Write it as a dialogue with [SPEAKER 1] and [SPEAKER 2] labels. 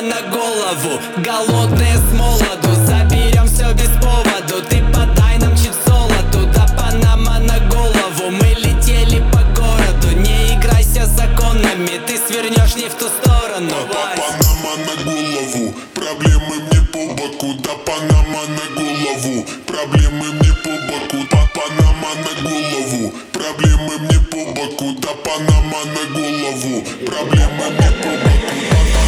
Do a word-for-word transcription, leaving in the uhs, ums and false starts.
[SPEAKER 1] на голову, голодные с молоду. Заберем все без поводу, ты подай нам чуть золоту. Да Панама на голову, мы летели по городу. Не играйся законами, ты свернешь не в ту сторону.
[SPEAKER 2] Панама на голову, проблемы мне по боку. Да Панама на голову, проблемы мне по боку. Панама на голову, проблемы мне по боку. Да Панама на голову, проблемы мне по боку.